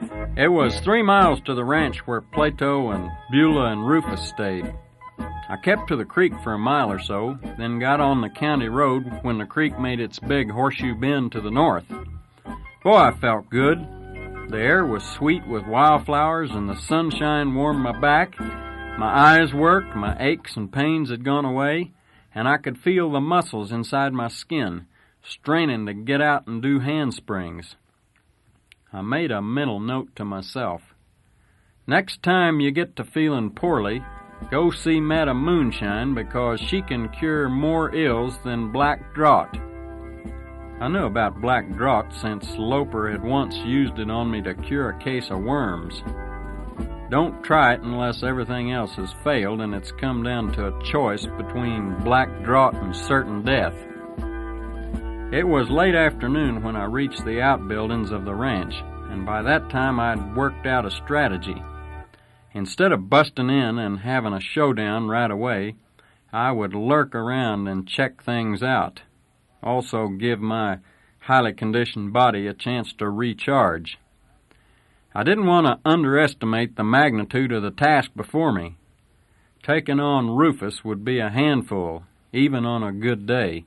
It was 3 miles to the ranch where Plato and Beulah and Rufus stayed. I kept to the creek for a mile or so, then got on the county road when the creek made its big horseshoe bend to the north. Boy, I felt good. The air was sweet with wildflowers and the sunshine warmed my back. My eyes worked, my aches and pains had gone away, and I could feel the muscles inside my skin, straining to get out and do handsprings. I made a mental note to myself. Next time you get to feeling poorly, go see Madam Moonshine because she can cure more ills than black draught. I knew about black draught since Loper had once used it on me to cure a case of worms. Don't try it unless everything else has failed and it's come down to a choice between black draught and certain death. It was late afternoon when I reached the outbuildings of the ranch, and by that time I'd worked out a strategy. Instead of busting in and having a showdown right away, I would lurk around and check things out. Also give my highly conditioned body a chance to recharge. I didn't want to underestimate the magnitude of the task before me. Taking on Rufus would be a handful, even on a good day.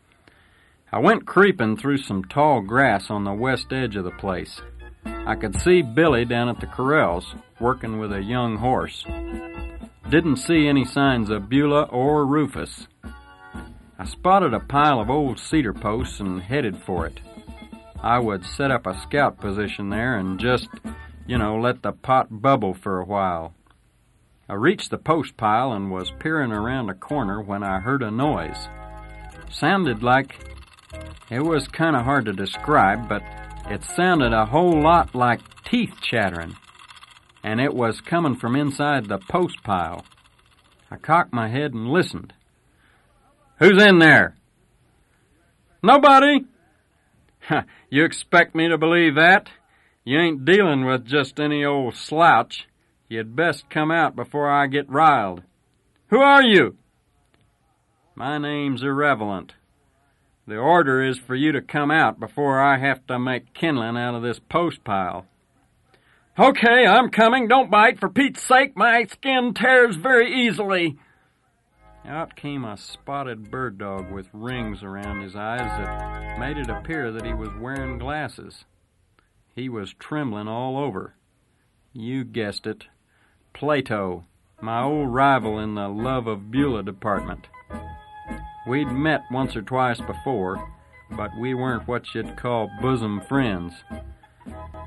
I went creeping through some tall grass on the west edge of the place. I could see Billy down at the corrals, working with a young horse. Didn't see any signs of Beulah or Rufus. I spotted a pile of old cedar posts and headed for it. I would set up a scout position there and just, let the pot bubble for a while. I reached the post pile and was peering around a corner when I heard a noise. Sounded like... It was kind of hard to describe, but it sounded a whole lot like teeth chattering, and it was coming from inside the post pile. I cocked my head and listened. "Who's in there?" "Nobody." "You expect me to believe that? You ain't dealing with just any old slouch. You'd best come out before I get riled." "Who are you?" "My name's Irrelevant. The order is for you to come out before I have to make kindling out of this post pile." "Okay, I'm coming. Don't bite. For Pete's sake, my skin tears very easily." Out came a spotted bird dog with rings around his eyes that made it appear that he was wearing glasses. He was trembling all over. You guessed it. Plato, my old rival in the Love of Beulah department. We'd met once or twice before, but we weren't what you'd call bosom friends.